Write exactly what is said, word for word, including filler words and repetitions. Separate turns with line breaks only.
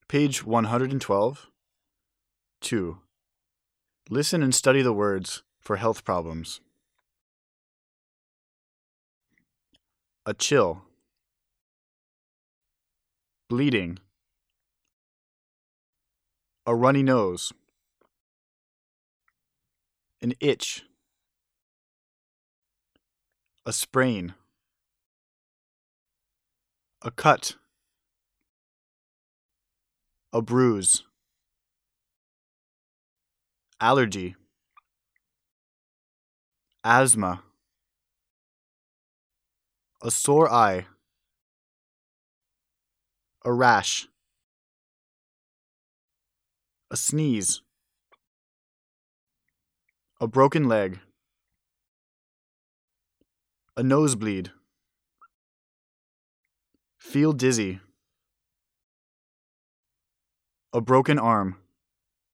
Page one hundred twelve. two. Listen and study the words for health problems. A chill. Bleeding. A runny nose. An itch. A sprain. A cut. A bruise. Allergy. Asthma. A sore eye. A rash. A sneeze. A broken leg. A nosebleed. Feel dizzy. A broken arm.